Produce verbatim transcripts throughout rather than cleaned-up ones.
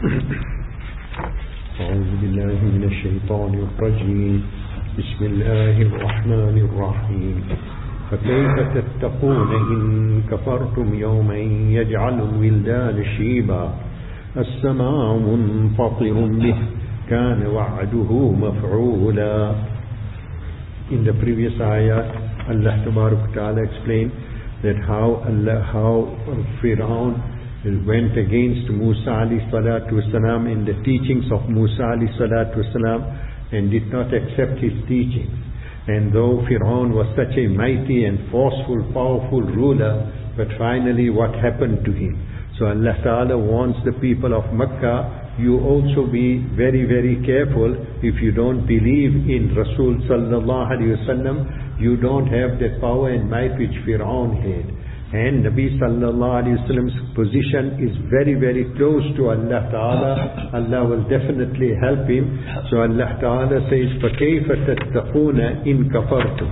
أعوذ بالله من الشيطان الرجيم بسم الله الرحمن الرحيم فكيف تتقون إن كفرتم يوما يجعل الولدان شيبا السماء منفطر به كان وعده مفعولا. In the previous ayah, Allah Tabarak Ta'ala explained that how Allah, how Fir'aun went against Musa alayhi salatu wasalam in the teachings of Musa alayhi salatu wasalam and did not accept his teachings. And though Fir'aun was such a mighty and forceful, powerful ruler, but finally what happened to him? So Allah Ta'ala warns the people of Makkah, you also be very, very careful. If you don't believe in Rasul sallallahu alayhi wasallam, you don't have the power and might which Fir'aun had. And Nabi sallallahu alayhi wasallam's position is very, very close to Allah Ta'ala. Allah will definitely help him. So Allah Ta'ala says, فَكَيْفَ تَتَّقُونَ إِن كَفَرْتُمْ.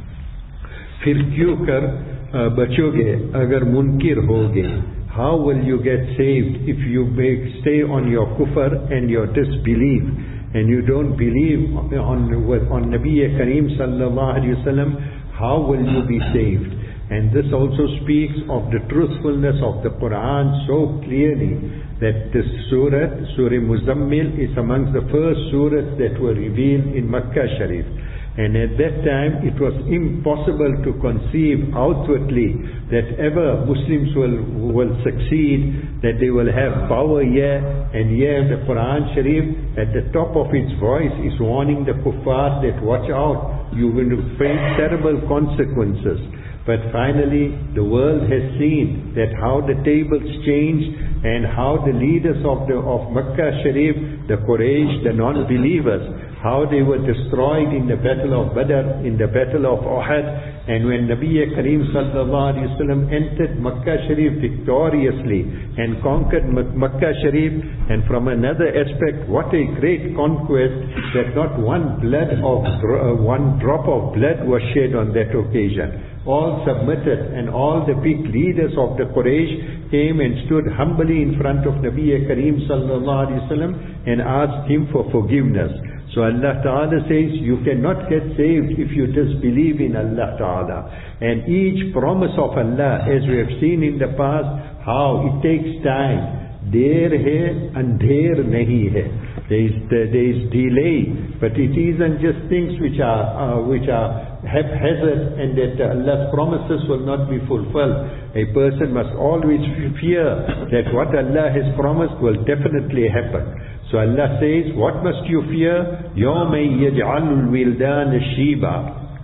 फिर क्यों कर बचोगे अगर मुनकिर होगे? How will you get saved if you make, stay on your kufr and your disbelief, and you don't believe on, on Nabi Kareem sallallahu alayhi wasallam? How will you be saved? And this also speaks of the truthfulness of the Quran so clearly that this surah, Surah Muzammil, is amongst the first surahs that were revealed in Makkah Sharif. And at that time it was impossible to conceive outwardly that ever Muslims will, will succeed, that they will have power here and here. The Quran Sharif at the top of its voice is warning the kuffar that watch out, you're going to face terrible consequences. But finally the world has seen that how the tables changed and how the leaders of, the, of Makkah Sharif, the Quraysh, the non-believers, how they were destroyed in the battle of Badr, in the battle of Uhud. And when Nabi Kareem sallallahu alayhi wasallam entered Makkah Sharif victoriously and conquered Makkah Sharif, and from another aspect, what a great conquest that not one blood of uh, one drop of blood was shed on that occasion. All submitted, and all the big leaders of the Quraysh came and stood humbly in front of Nabi Kareem sallallahu alayhi wasallam and asked him for forgiveness. So Allah Ta'ala says, you cannot get saved if you disbelieve in Allah Ta'ala. And each promise of Allah, as we have seen in the past, how it takes time. Der hai, andher nahi hai. There is, there is delay, but it isn't just things which are, uh, which are haphazard and that Allah's promises will not be fulfilled. A person must always fear that what Allah has promised will definitely happen. So Allah says, what must you fear? يَوْمَ يَجْعَلُ الْوِلْدَانَ شِيبًا.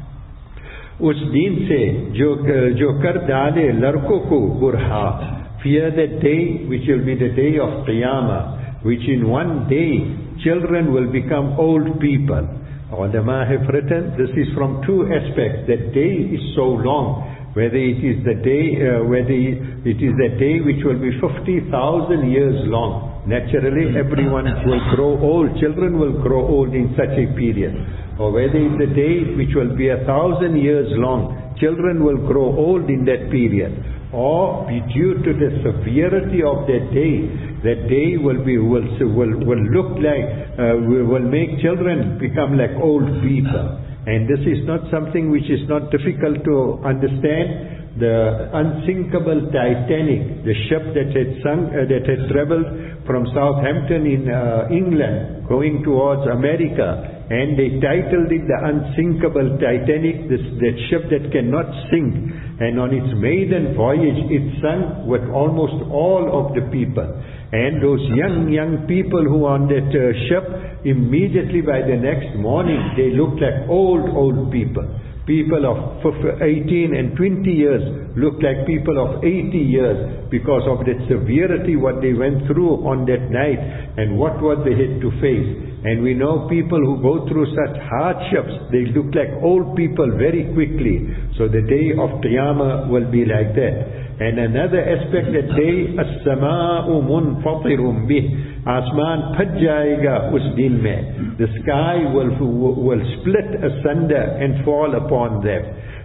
उस दिन से जो जो कर डाले लड़कों को Burha. Fear that day which will be the day of Qiyamah, which in one day children will become old people. Ulama have written, this is from two aspects. That day is so long, whether it is the day, uh, whether it is the day which will be fifty thousand years long. Naturally, everyone will grow old. Children will grow old in such a period. Or whether it's a day which will be a thousand years long. Children will grow old in that period. Or be due to the severity of that day. That day will be will will, will look like uh, will make children become like old people. And this is not something which is not difficult to understand. The unsinkable Titanic, the ship that had sunk, uh, that had traveled from Southampton in uh, England, going towards America, and they titled it the Unsinkable Titanic, this that ship that cannot sink. And on its maiden voyage, it sunk with almost all of the people. And those young, young people who were on that uh, ship, immediately by the next morning, they looked like old, old people. People of eighteen and twenty years looked like people of eighty years because of that severity what they went through on that night and what what they had to face. And we know people who go through such hardships, they look like old people very quickly. So the day of Qiyamah will be like that. And another aspect, that day, as-sama'u munfatirum bih. Asman phaj jayega us din mein. The sky will, will split asunder and fall upon them.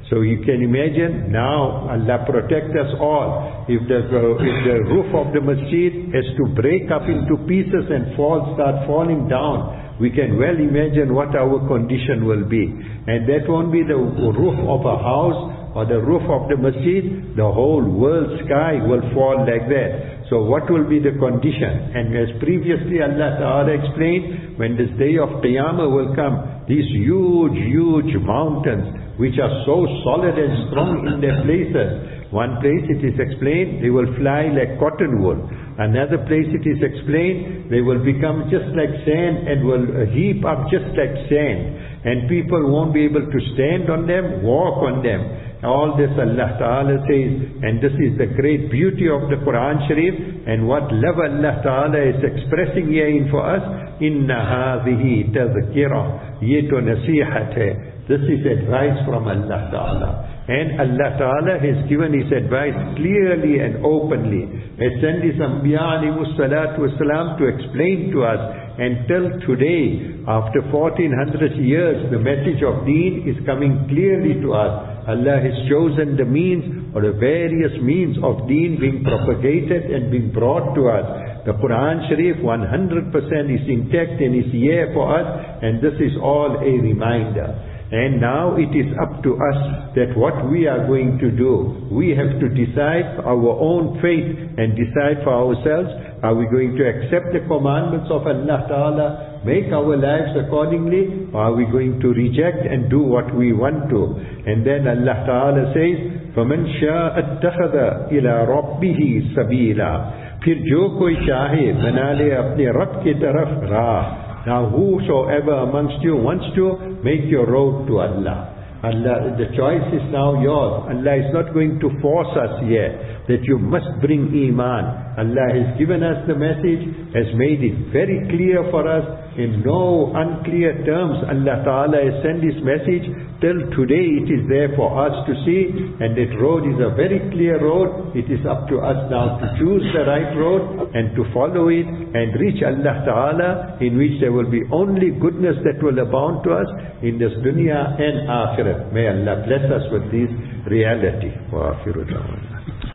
So you can imagine now Allah protect us all. If the, if the roof of the masjid has to break up into pieces and fall, start falling down, we can well imagine what our condition will be. And that won't be the roof of a house or the roof of the masjid, the whole world sky will fall like that. So what will be the condition? And as previously Allah Ta'ala explained, when this day of Qiyamah will come, these huge, huge mountains, which are so solid and strong in their places. One place it is explained, they will fly like cotton wool. Another place it is explained, they will become just like sand and will heap up just like sand. And people won't be able to stand on them, walk on them. All this Allah Ta'ala says, and this is the great beauty of the Quran Sharif, and what love Allah Ta'ala is expressing here in for us, Inna hadhihi tazkirah, ye to nasihat hai. This is advice from Allah Ta'ala. And Allah Ta'ala has given His advice clearly and openly. Has sent His Anbiya alayhimus salatu wasalam to explain to us. And till today, after fourteen hundred years, the message of Deen is coming clearly to us. Allah has chosen the means or the various means of Deen being propagated and being brought to us. The Quran Sharif one hundred percent is intact and is here for us, and this is all a reminder. And now it is up to us that what we are going to do. We have to decide our own fate and decide for ourselves. Are we going to accept the commandments of Allah Ta'ala, make our lives accordingly, or are we going to reject and do what we want to? And then Allah Ta'ala says, فَمَنْ شَاءَ اتَّخَذَ إِلَىٰ رَبِّهِ سَبِيلًا. फिर जो कोई चाहे बना ले अपने रब की तरफ राह. Now whosoever amongst you wants to, make your road to Allah. Allah, the choice is now yours. Allah is not going to force us here that you must bring Iman. Allah has given us the message, has made it very clear for us. In no unclear terms, Allah Ta'ala has sent His message. Till today it is there for us to see, and that road is a very clear road. It is up to us now to choose the right road and to follow it and reach Allah Ta'ala, in which there will be only goodness that will abound to us in this dunya and akhirat. May Allah bless us with this reality. Wa akhiru da'wana.